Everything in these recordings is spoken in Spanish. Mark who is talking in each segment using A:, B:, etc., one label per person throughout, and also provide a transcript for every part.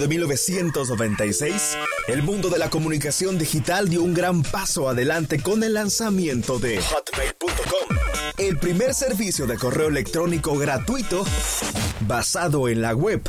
A: de 1996, el mundo de la comunicación digital dio un gran paso adelante con el lanzamiento de Hotmail.com, el primer servicio de correo electrónico gratuito basado en la web.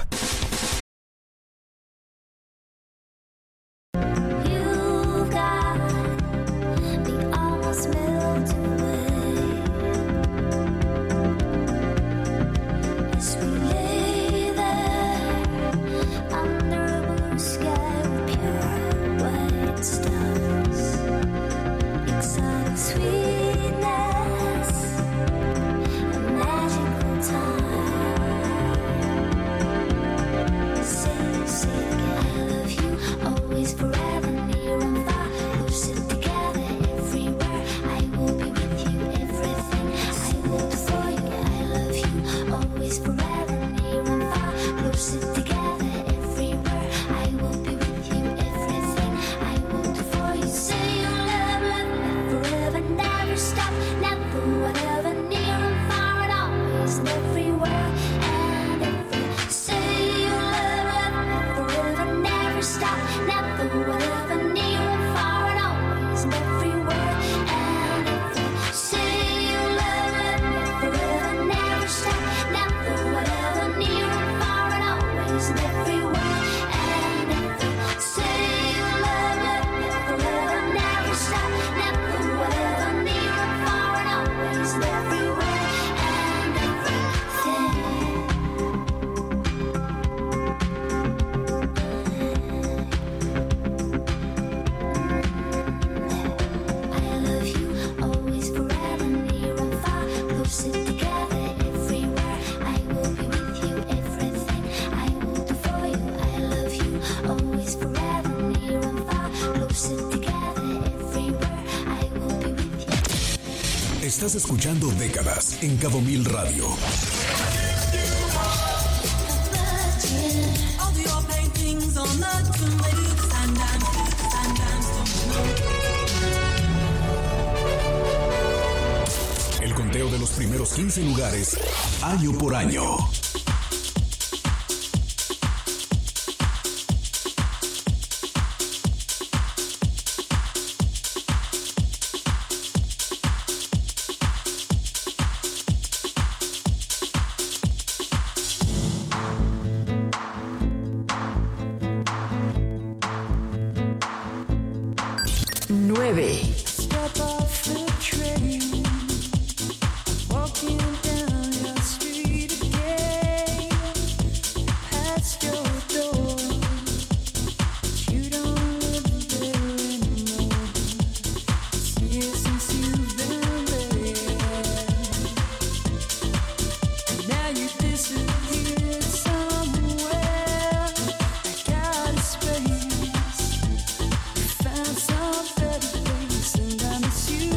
B: Estás escuchando Décadas en Cabo Mil Radio. El conteo de los primeros 15 lugares, año por año.
C: Miss you.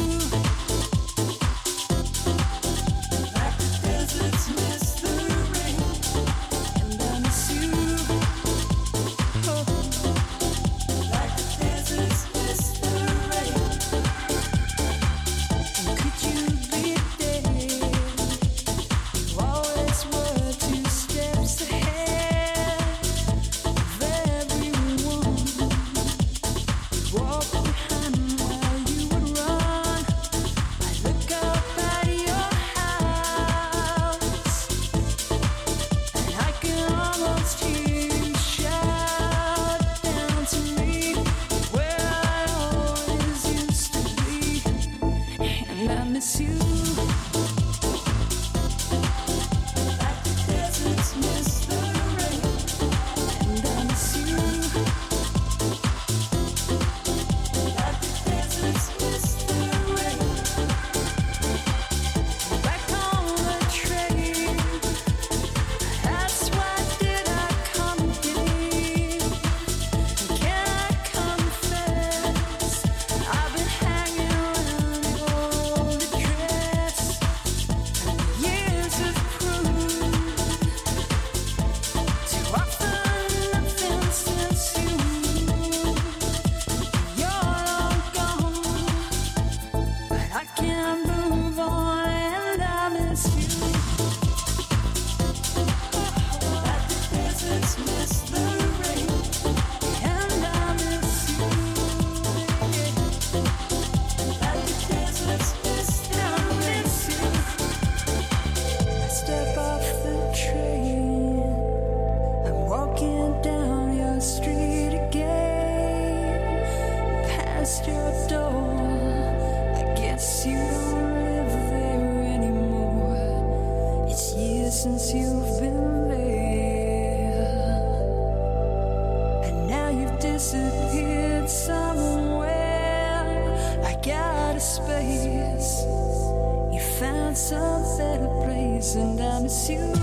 C: disappeared somewhere like out of space. You found some better place and I miss you.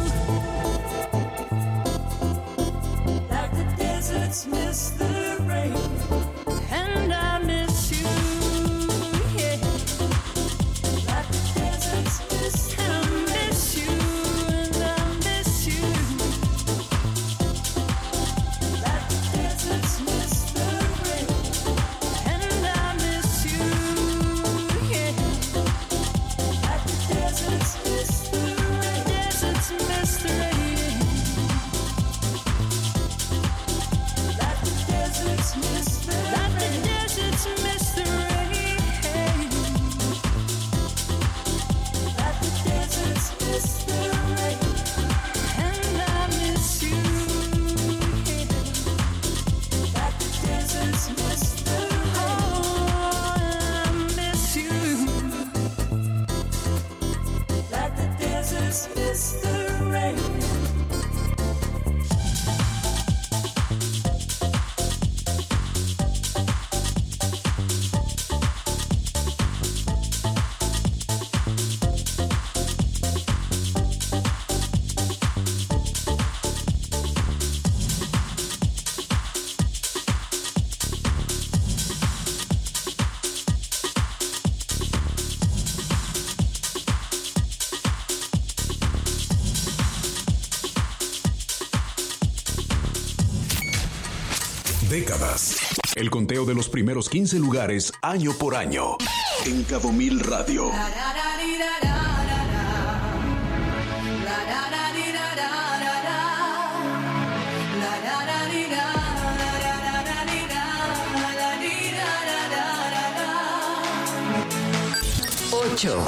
C: Like the deserts miss the rain. And I miss you, yeah. Like the deserts miss the rain. And I miss you, and I miss you. Like the deserts miss the rain. And I miss you, yeah. Like the deserts miss the rain. Deserts miss the rain. Like the deserts miss the rain. Like the deserts miss the rain. Like the deserts miss the rain. And I miss you, yeah. Like the deserts miss the rain. Oh, I miss you. Like the deserts miss the rain.
B: Décadas. El conteo de los primeros 15 lugares año por año. En Cabo Mil Radio.
D: Ocho.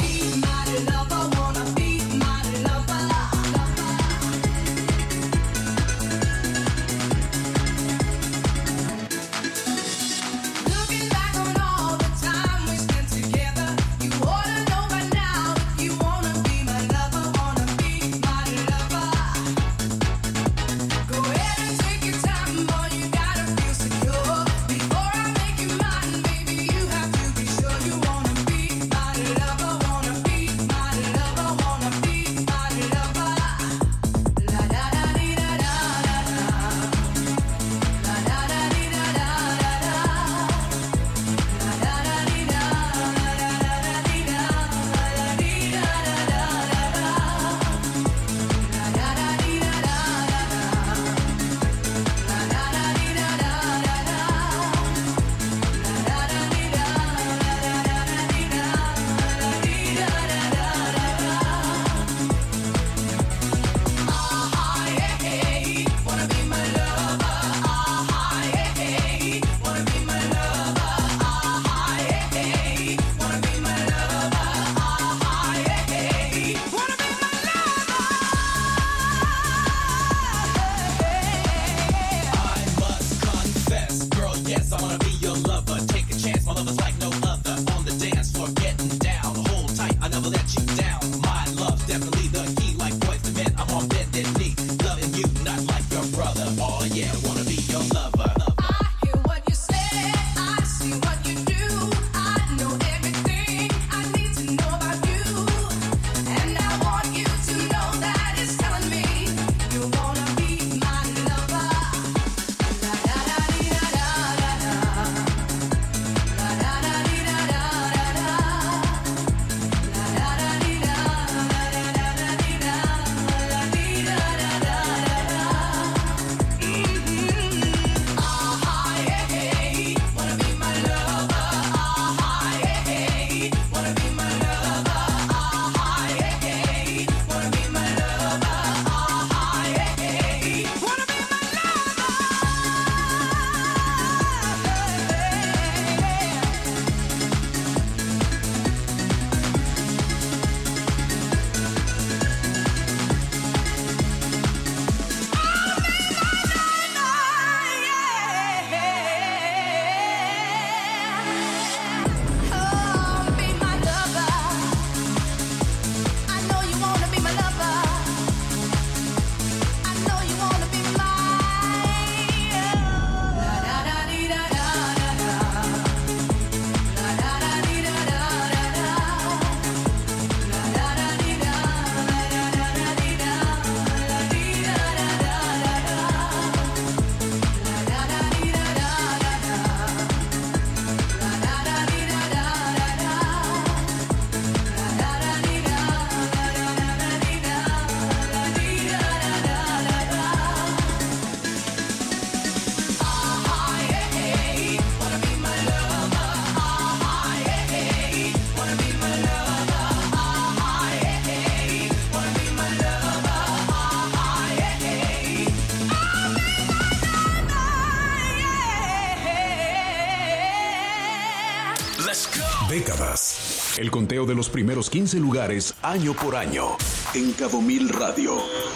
B: décadas. El conteo de los primeros 15 lugares año por año en Cabo Mil Radio.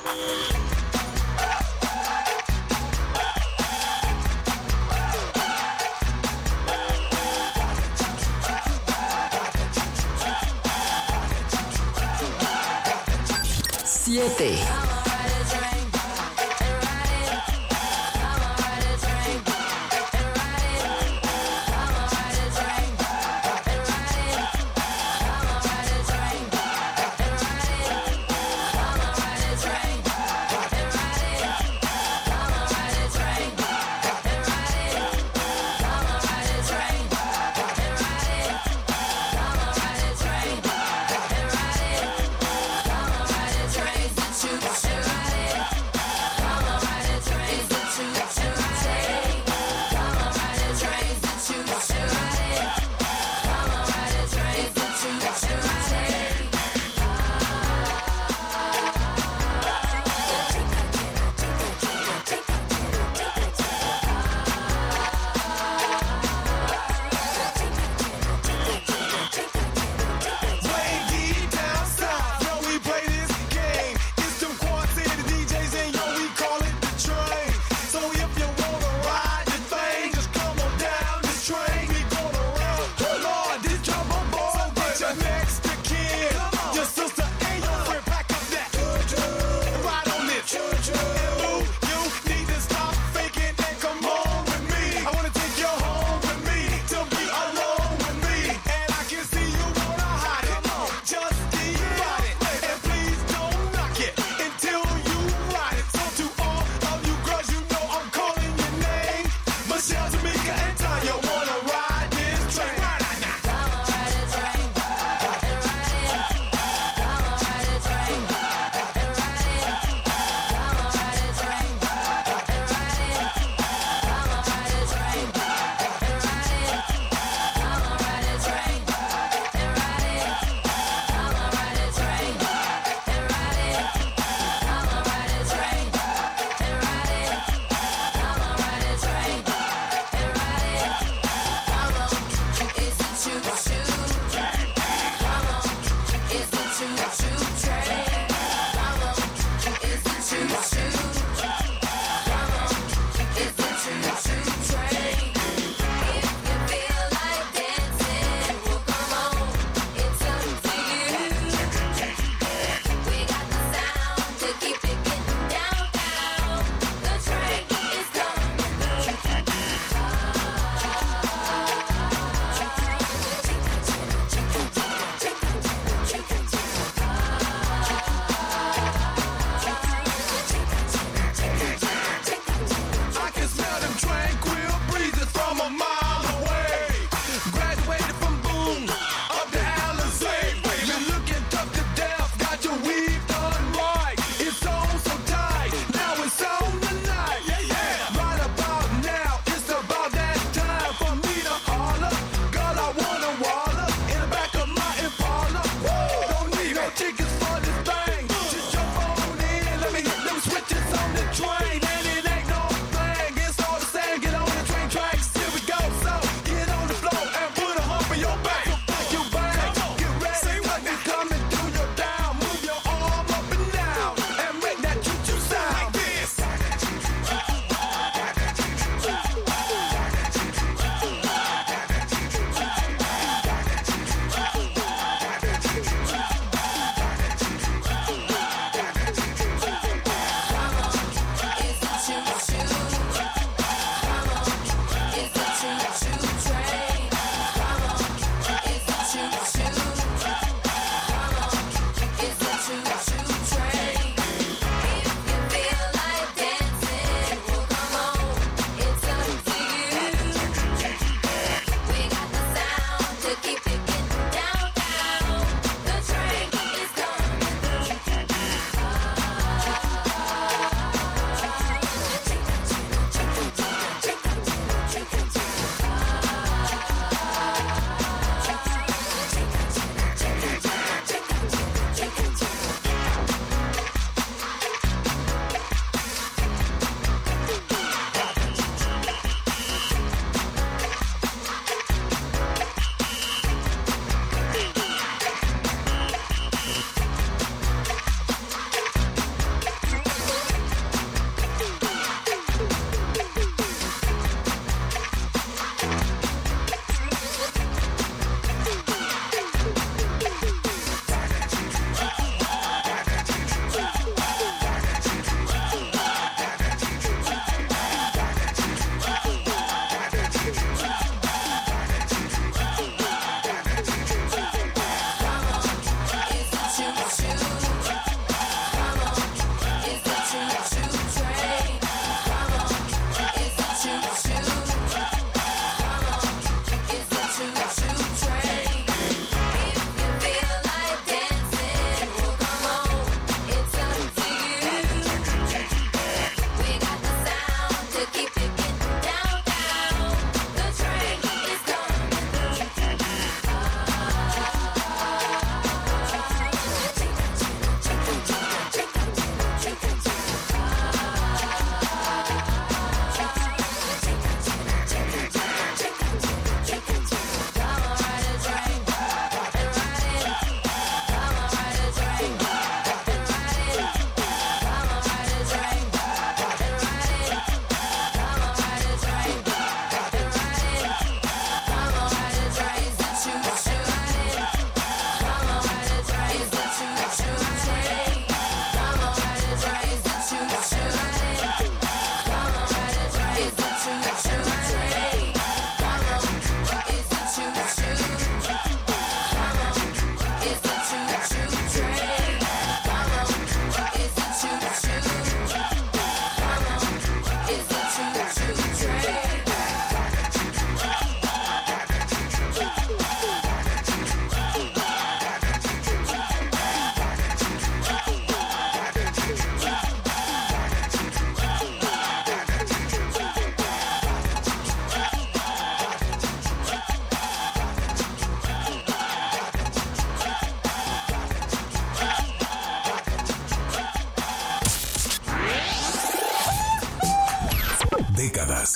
D: Siete.
C: Shoot.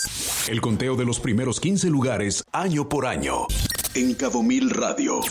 B: El conteo de los primeros 15 lugares año por año. En Cabo Mil Radio.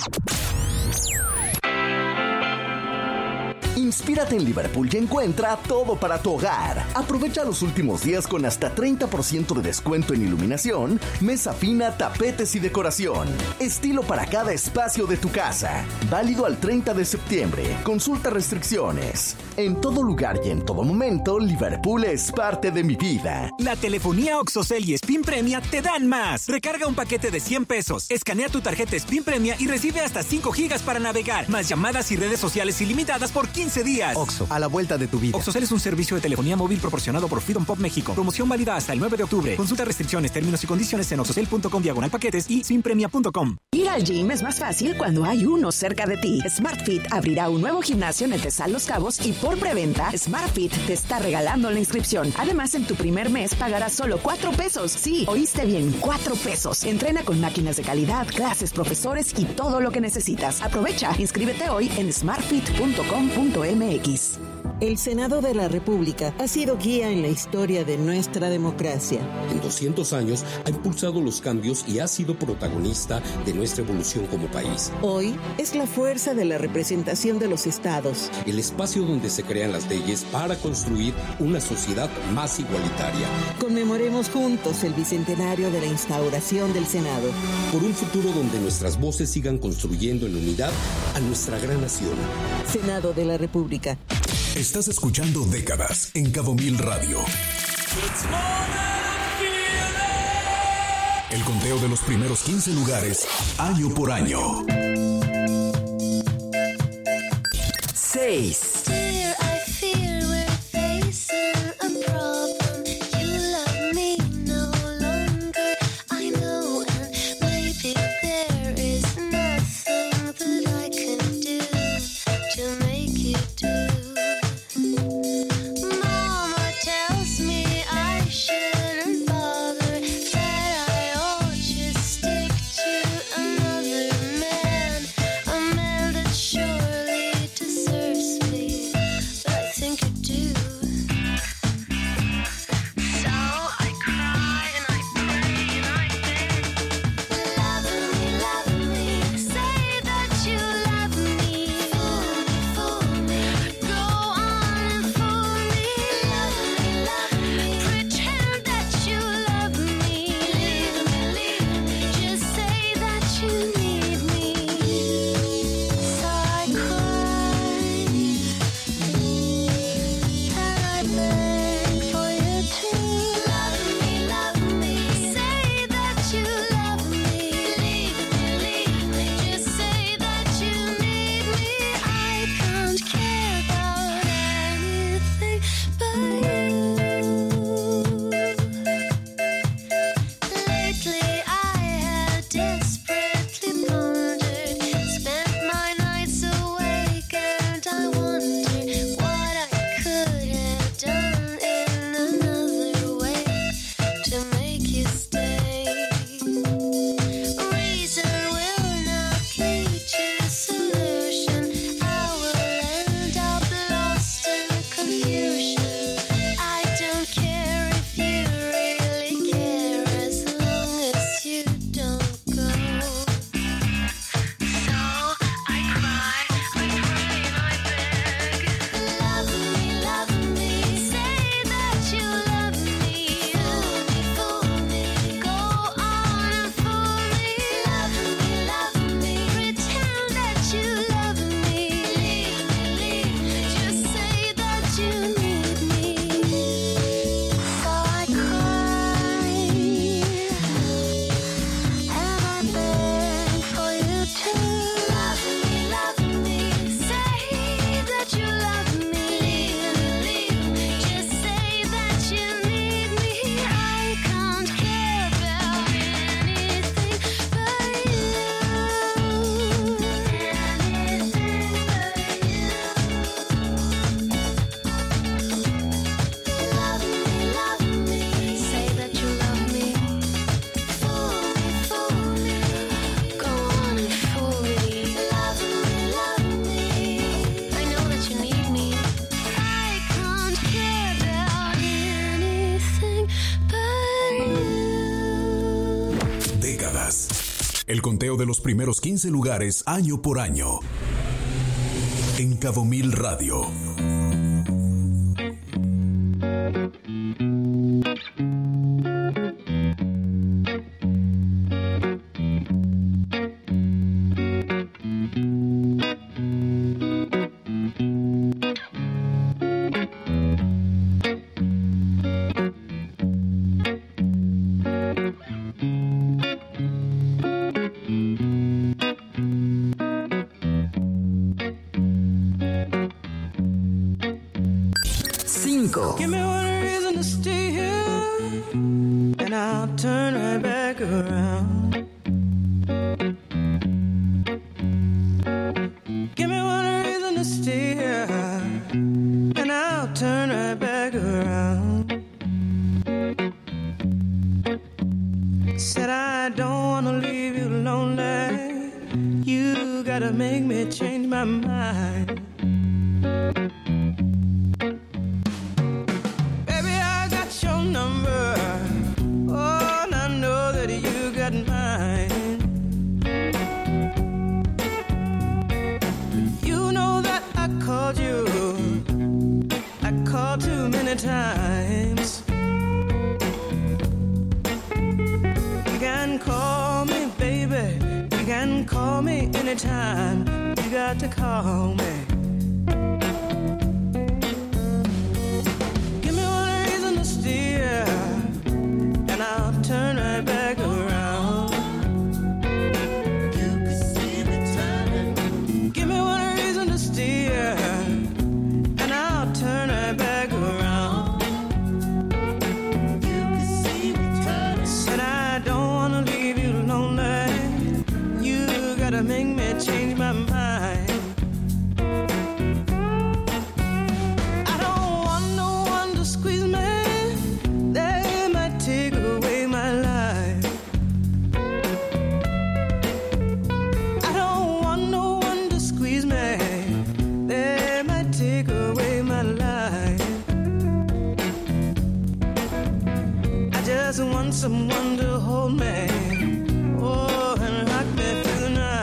D: Inspírate en Liverpool y encuentra todo para tu hogar. Aprovecha los últimos días con hasta 30% de descuento en iluminación, mesa fina, tapetes y decoración. Estilo para cada espacio de tu casa. Válido al 30 de septiembre. Consulta restricciones. En todo lugar y en todo momento, Liverpool es parte de mi vida.
E: La telefonía Oxocel y Spin Premia te dan más. Recarga un paquete de 100 pesos. Escanea tu tarjeta Spin Premia y recibe hasta 5 gigas para navegar. Más llamadas y redes sociales ilimitadas por 15 días.
F: Oxo, a la vuelta de tu vida.
E: Oxocel es un servicio de telefonía móvil proporcionado por Freedom Pop México. Promoción válida hasta el 9 de octubre. Consulta restricciones, términos y condiciones en oxocel.com/paquetes y spinpremia.com.
G: Ir al gym es más fácil cuando hay uno cerca de ti. SmartFit abrirá un nuevo gimnasio en el Tesal Los Cabos y por preventa, SmartFit te está regalando la inscripción. Además, en tu primer mes pagarás solo 4 pesos. Sí, oíste bien, 4 pesos. Entrena con máquinas de calidad, clases, profesores y todo lo que necesitas. Aprovecha, inscríbete hoy en smartfit.com.mx.
H: El Senado de la República ha sido guía en la historia de nuestra democracia.
I: En 200 años ha impulsado los cambios y ha sido protagonista de nuestra evolución como país.
H: Hoy es la fuerza de la representación de los estados.
I: El espacio donde se crean las leyes para construir una sociedad más igualitaria.
H: Conmemoremos juntos el bicentenario de la instauración del Senado.
I: Por un futuro donde nuestras voces sigan construyendo en unidad a nuestra gran nación.
H: Senado de la República.
B: Estás escuchando Décadas en Cabo Mil Radio. El conteo de los primeros 15 lugares año por año.
D: 6.
C: Surely deserves me.
B: El conteo de los primeros 15 lugares año por año. En Cabo Mil Radio.
C: Give me one reason to stay here, and I'll turn right back around. Give me one reason to stay here, and I'll turn right back around. Said I don't wanna leave you lonely. You gotta make me change my mind. Number. Oh, and I know that you got mine. You know that I called you. I called too many times. You can call me, baby. You can call me anytime. You got to call me. And I'll turn right back around. You can see me turning. Give me one reason to steer, and I'll turn right back around. You can see me turning. Said I don't wanna leave you lonely. You gotta make me change my mind. I don't want no one to squeeze me. Take away my life. I don't want no one to squeeze me. They might take away my life. I just want someone to hold me. Oh, and rock me through the night.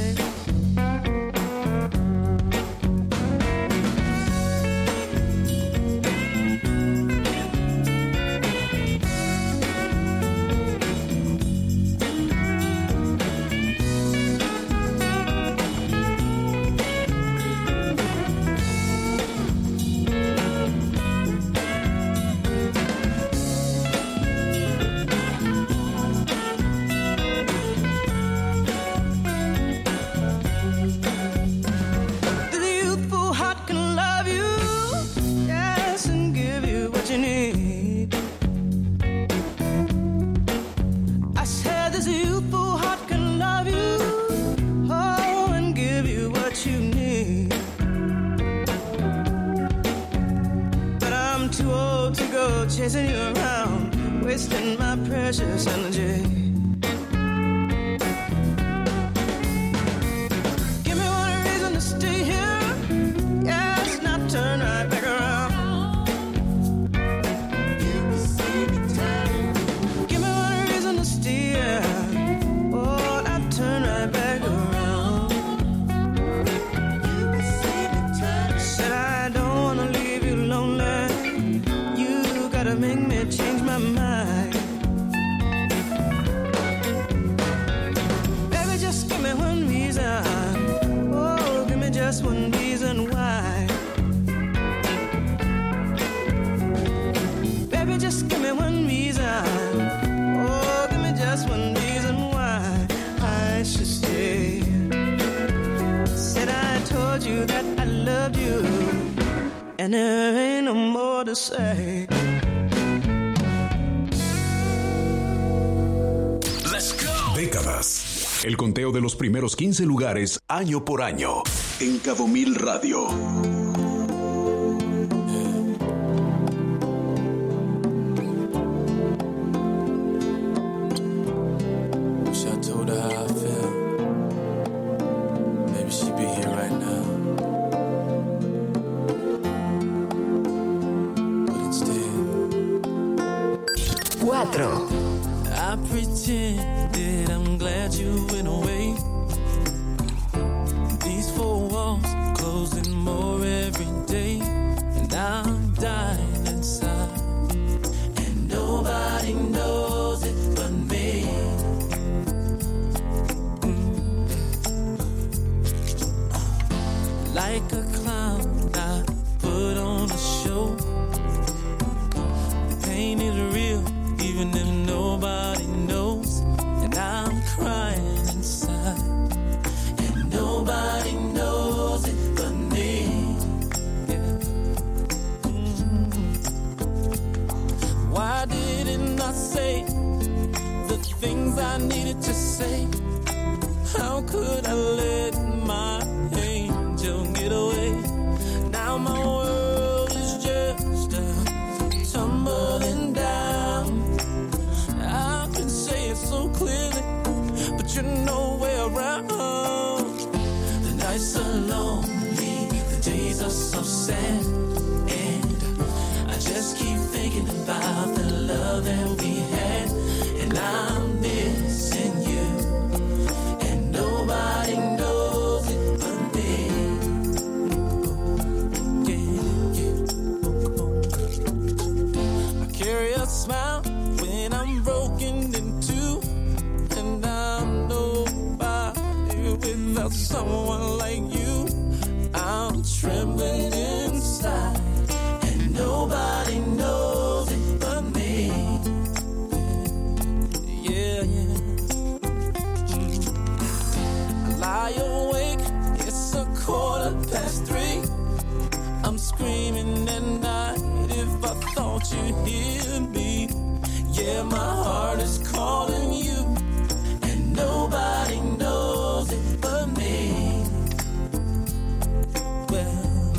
C: Chasing you around, wasting my precious energy. Give me one reason to stay here, yes, and I'll turn right back around. You can see me turning. Give me one reason to stay here, oh, and I'll turn right back around. You can see me turning. Said I don't wanna leave you lonely. Gotta make me change my mind. Baby, just give me one reason. Oh, give me just one reason why. Baby, just give me one reason. Oh, give me just one reason why I should stay. Said I told you that I loved you, and there ain't no more to say.
B: Décadas. El conteo de los primeros 15 lugares año por año. En Cabo Mil Radio.
F: I pretended I'm glad you went away. These four walls closing more every day, and I'm dying inside, and nobody knows it but me. Like a clown, I put on a show. The pain is real, even if nobody knows. And I'm crying inside, and nobody knows it but me. Yeah. Why didn't I say the things I needed to say? How could I let my angel get away? Now my world is just tumbling down. I can say it so clearly, but you're nowhere around. The nights are lonely, the days are so sad, and I just keep thinking about the love that we had, and I'm missing you, and nobody knows it but me. I carry a smile when I'm broken in two, and I'm nobody without someone like you. I'm trembling inside, and nobody knows it but me. Yeah, yeah. I lie awake, it's 3:15. I'm screaming at night if I thought you'd hear me. Yeah, my heart is calling you, and nobody knows it but me. Well,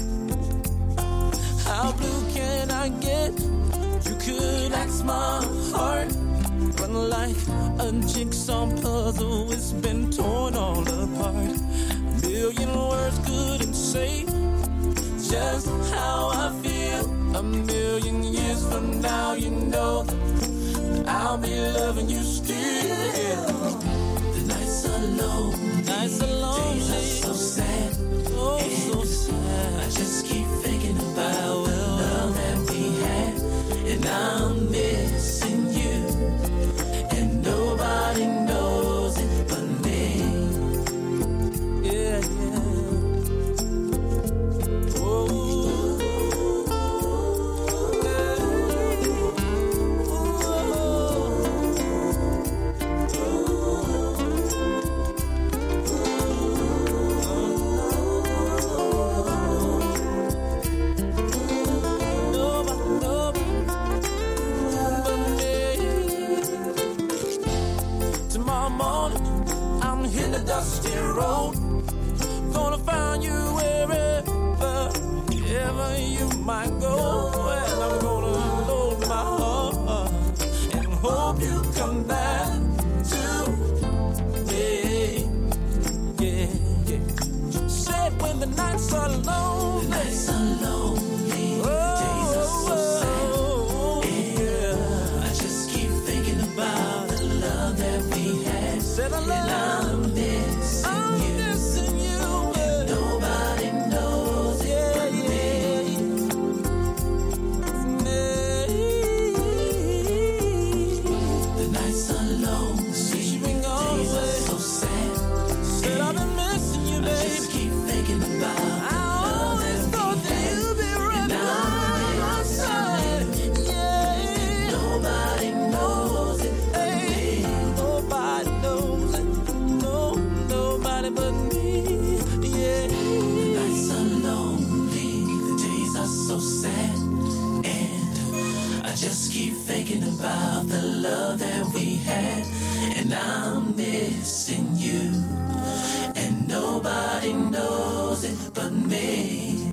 F: how blue can I get? You could ask my heart, but like a jigsaw puzzle, it's been torn all apart. A million words couldn't say just how I feel. A million years from now, you know that I'll be loving you still. The nights are lonely, days are so sad, oh so sad. I just keep thinking about the love that we had, and I'm missing you, and nobody knows it but me. Yeah, yeah. Dusty road, gonna find you wherever you might go, and I'm gonna load my heart and hope you come back to me. Yeah, yeah. Said when the nights are lonely, the nights are lonely, the days are so sad. Yeah, I just keep thinking about the love that we had. Said I love. About the love that we had, and I'm missing you, and nobody knows it but me.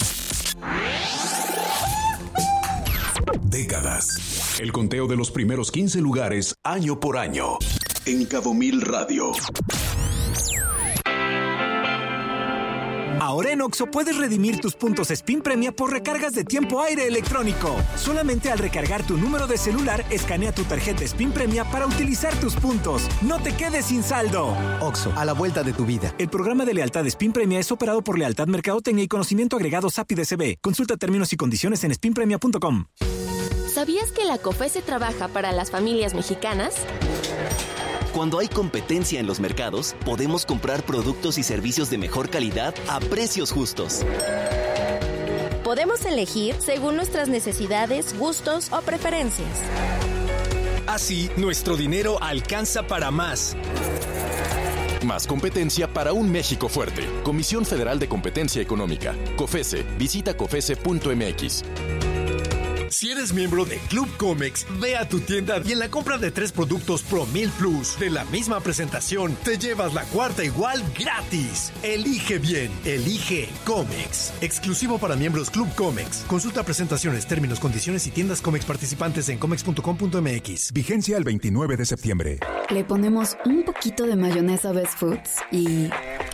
B: Décadas. El conteo de los primeros 15 lugares año por año en Cabo Mil Radio.
E: Ahora en Oxxo puedes redimir tus puntos Spin Premia por recargas de tiempo aire electrónico. Solamente al recargar tu número de celular, escanea tu tarjeta Spin Premia para utilizar tus puntos. No te quedes sin saldo.
J: Oxxo, a la vuelta de tu vida.
E: El programa de lealtad Spin Premia es operado por Lealtad Mercadotecnia y Conocimiento Agregado SAPI DCB. Consulta términos y condiciones en spinpremia.com.
K: ¿Sabías que la COFESE trabaja para las familias mexicanas?
L: Cuando hay competencia en los mercados, podemos comprar productos y servicios de mejor calidad a precios justos.
K: Podemos elegir según nuestras necesidades, gustos o preferencias.
M: Así, nuestro dinero alcanza para más.
N: Más competencia para un México fuerte. Comisión Federal de Competencia Económica. COFESE. Visita COFESE.mx.
O: Si eres miembro de Club Comex, ve a tu tienda y en la compra de 3 productos Pro 1000 Plus de la misma presentación, te llevas la cuarta igual gratis. Elige bien. Elige Comex. Exclusivo para miembros Club Comex. Consulta presentaciones, términos, condiciones y tiendas Comex participantes en comex.com.mx.
P: Vigencia el 29 de septiembre.
Q: Le ponemos un poquito de mayonesa Best Foods y...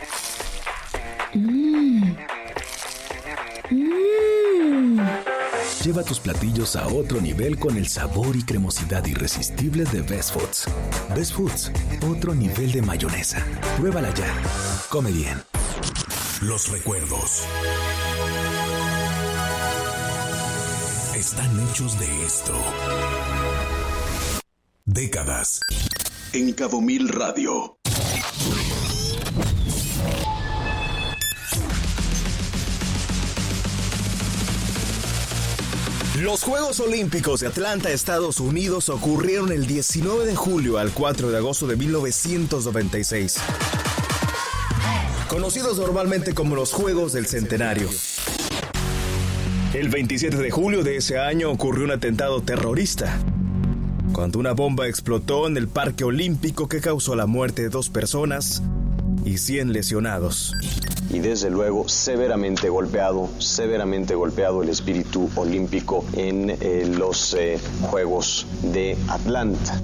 R: Lleva tus platillos a otro nivel con el sabor y cremosidad irresistibles de Best Foods. Best Foods, otro nivel de mayonesa. Pruébala ya. Come bien.
B: Los recuerdos están hechos de esto. Décadas en Cabo Mil Radio.
A: Los Juegos Olímpicos de Atlanta, Estados Unidos, ocurrieron el 19 de julio al 4 de agosto de 1996. Conocidos normalmente como los Juegos del Centenario. El 27 de julio de ese año ocurrió un atentado terrorista, cuando una bomba explotó en el Parque Olímpico que causó la muerte de 2 personas y 100 lesionados.
S: Y desde luego severamente golpeado el espíritu olímpico en los Juegos de Atlanta.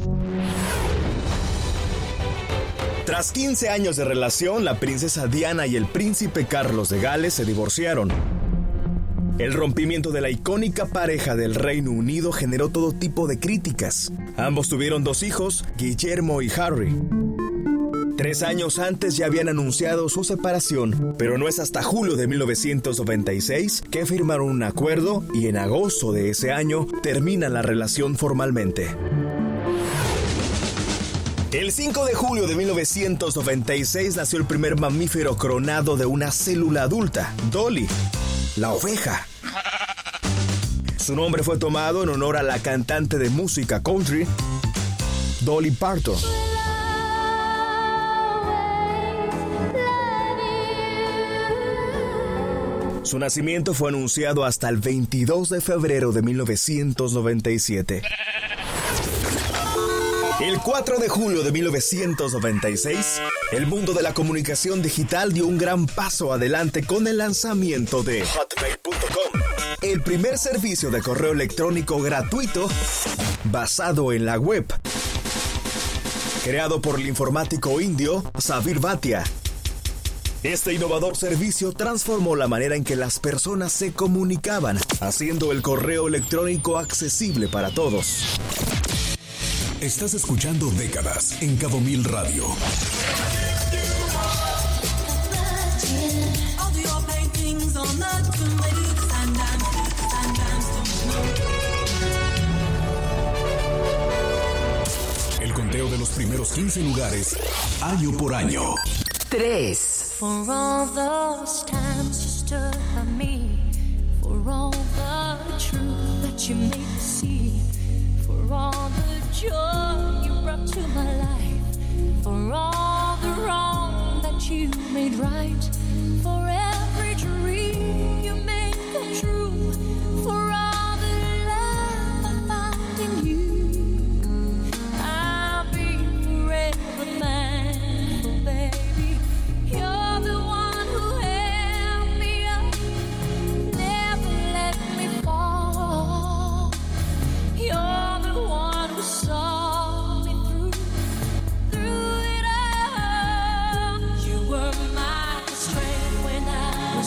A: Tras 15 años de relación, la princesa Diana y el príncipe Carlos de Gales se divorciaron. El rompimiento de la icónica pareja del Reino Unido generó todo tipo de críticas. Ambos tuvieron 2 hijos, Guillermo y Harry. 3 años antes ya habían anunciado su separación, pero no es hasta julio de 1996 que firmaron un acuerdo y en agosto de ese año terminan la relación formalmente. El 5 de julio de 1996 nació el primer mamífero clonado de una célula adulta, Dolly, la oveja. Su nombre fue tomado en honor a la cantante de música country, Dolly Parton. Su nacimiento fue anunciado hasta el 22 de febrero de 1997. El 4 de julio de 1996, el mundo de la comunicación digital dio un gran paso adelante con el lanzamiento de Hotmail.com, el primer servicio de correo electrónico gratuito basado en la web. Creado por el informático indio Sabir Bhatia. Este innovador servicio transformó la manera en que las personas se comunicaban, haciendo el correo electrónico accesible para todos.
B: Estás escuchando Décadas en Cabo Mil Radio. El conteo de los primeros 15 lugares, año por año.
G: 3.
C: For all those times you stood by me, for all the truth that you made me see, for all the joy you brought to my life, for all the wrong that you made right, for every dream you made come true, for all the love I found in you, I'll be forever thankful, baby. You're the one who held me up, never let me fall. You're the one who saw me through it all. You were my strength when I was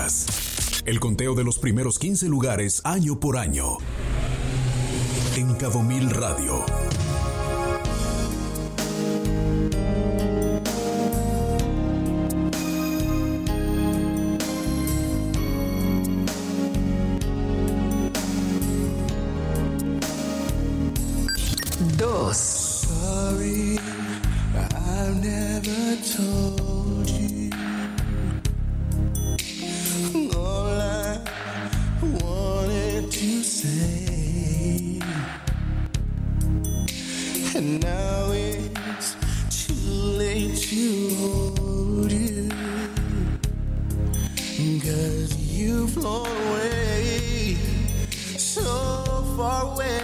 B: Décadas. El conteo de los primeros 15 lugares año por año. En Cabo Mil Radio.
F: Sorry, I've never told you all I wanted to say, and now it's too late to hold you, 'cause you've flown away, so far away.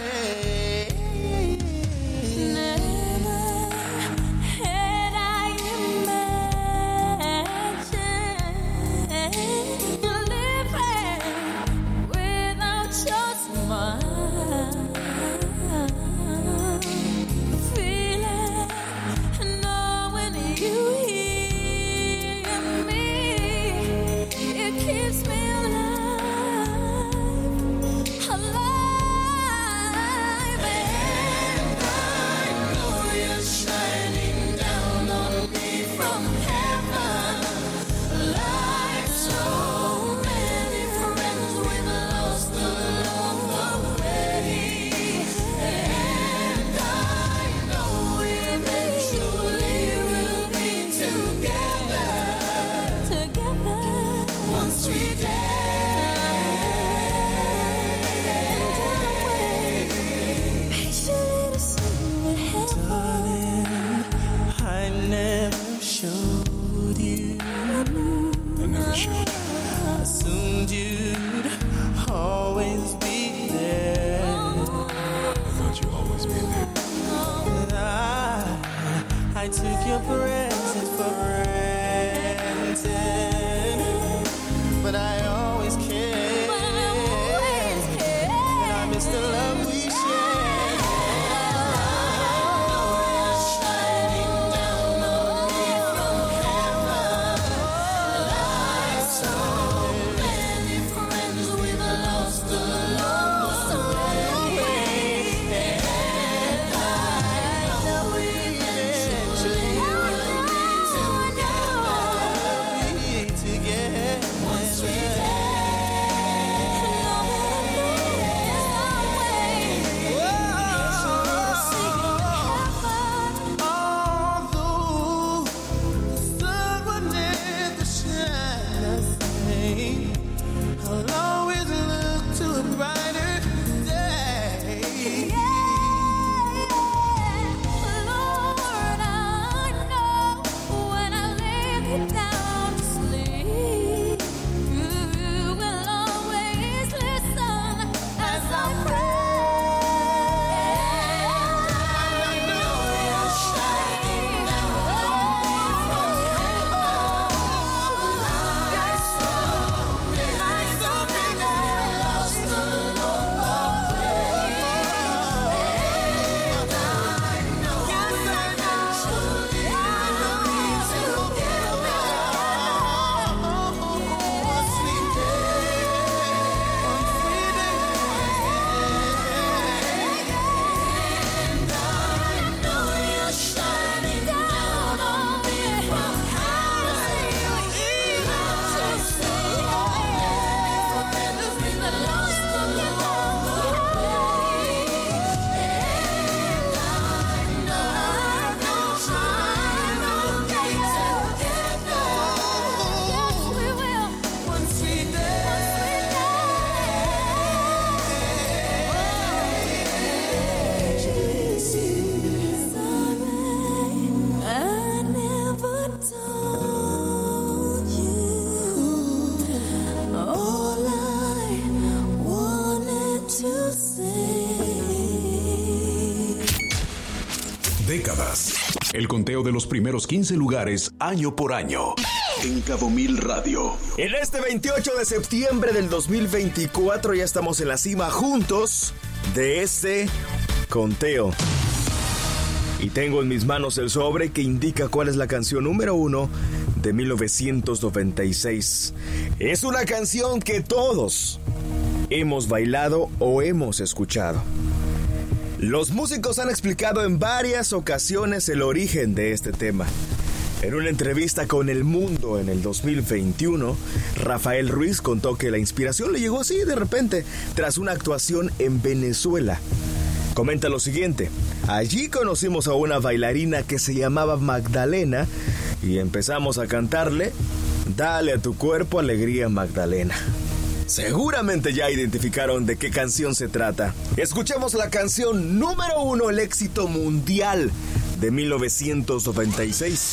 F: Took your presence for granted, but I always cared. And I miss the love we shared. Shining down on me from heaven, like so many friends we've lost along the way. And I know we
B: Décadas. El conteo de los primeros 15 lugares año por año. En Cabo Mil Radio.
A: En este 28 de septiembre del 2024 ya estamos en la cima juntos de este conteo. Y tengo en mis manos el sobre que indica cuál es la canción número 1 de 1996. Es una canción que todos hemos bailado o hemos escuchado. Los músicos han explicado en varias ocasiones el origen de este tema. En una entrevista con El Mundo en el 2021, Rafael Ruiz contó que la inspiración le llegó así de repente tras una actuación en Venezuela. Comenta lo siguiente: allí conocimos a una bailarina que se llamaba Magdalena y empezamos a cantarle "Dale a tu cuerpo alegría, Magdalena". Seguramente ya identificaron de qué canción se trata. Escuchemos la canción número 1, el éxito mundial de 1996.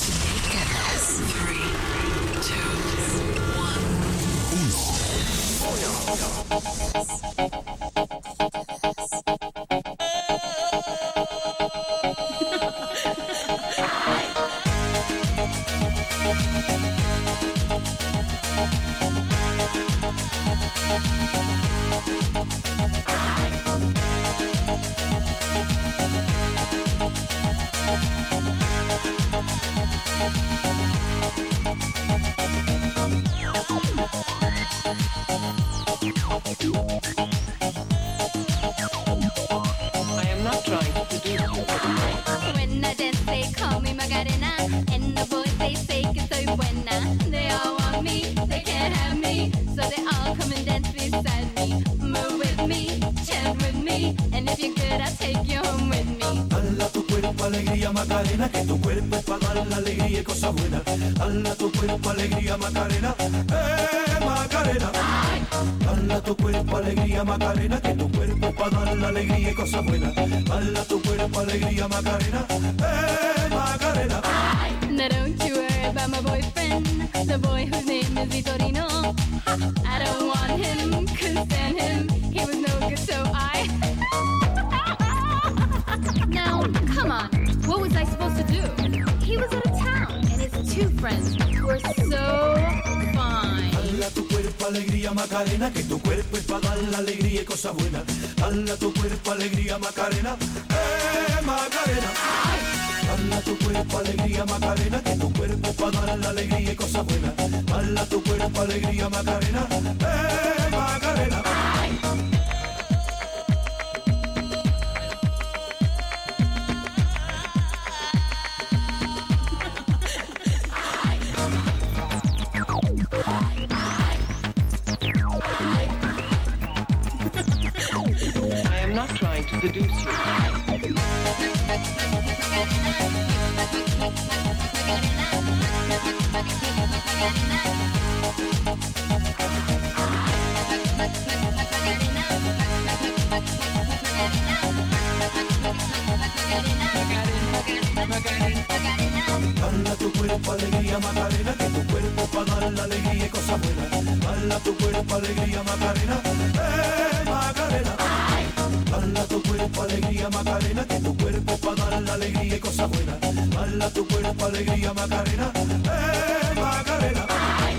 C: When I dance, they call me Macarena, and the boys they say que soy buena. They all want me, they can't have me, so they all come and dance beside me. Move with me, chant with me, and if you're good, I'll take you home with me.
F: Dala tu cuerpo alegría Macarena, que tu cuerpo es para dar la alegría y cosas buenas. Dala tu cuerpo alegría Macarena, Macarena. Dala tu cuerpo alegría Macarena, que tu cuerpo es para dar la alegría y cosas buenas. Dala tu cuerpo alegría Macarena, Macarena.
C: Now don't you worry about my boyfriend, the boy whose name is Vitorino. I don't want him, couldn't stand him, he was no good, so I... Now, come on, what was I supposed to do? He was out of town, and his two friends were so fine.
F: Dala tu cuerpo alegría Macarena, que tu cuerpo es para dar la alegría y cosas buenas. Dala tu cuerpo alegría Macarena, Macarena. Dala tu cuerpo alegría Macarena, que tu cuerpo es para dar la alegría y cosas buenas. Dala tu cuerpo alegría Macarena, Macarena.
T: I am not trying to seduce you.
F: Dala tu cuerpo alegría Macarena, que tu cuerpo es para dar la alegría y cosas buenas. Dala tu cuerpo alegría Macarena, Macarena. Dala tu cuerpo alegría Macarena, que tu cuerpo es para dar la alegría y cosas buenas. Dala tu cuerpo alegría Macarena, Macarena.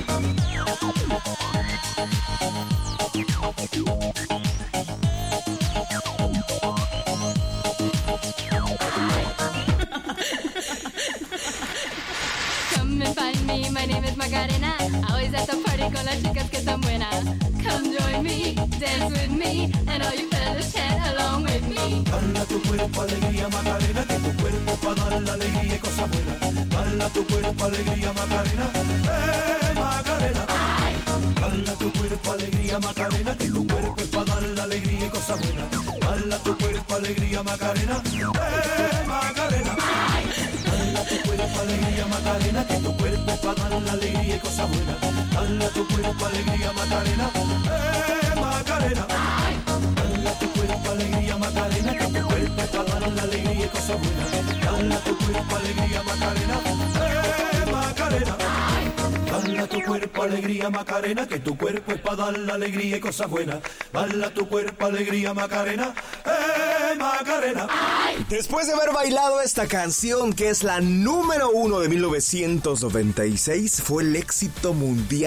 C: Come and find me, my name is Macarena. Always at the party con las chicas que están buenas. Come join me, dance with me, and all you fellas chant along with me.
F: Dala tu cuerpo alegría Macarena, que tu cuerpo es para dar la alegría y cosas buenas. Dala tu cuerpo alegría Macarena, Macarena. Dala tu cuerpo alegría Macarena, que tu cuerpo es para dar la alegría y cosas buenas. Dala tu cuerpo alegría Macarena, Macarena. Dala tu cuerpo alegría Macarena, que tu cuerpo es para dar la alegría y cosas buenas. Dala tu cuerpo alegría Macarena, Macarena. Dala tu cuerpo alegría Macarena, que tu cuerpo es para dar la alegría y cosas buenas. Dala tu cuerpo alegría Macarena, Macarena. Dala tu cuerpo alegría Macarena, que tu cuerpo es para dar la alegría y cosas buenas. Dala tu cuerpo alegría Macarena, Macarena.
A: Después de haber bailado esta canción, que es la número 1 de 1996, fue el éxito mundial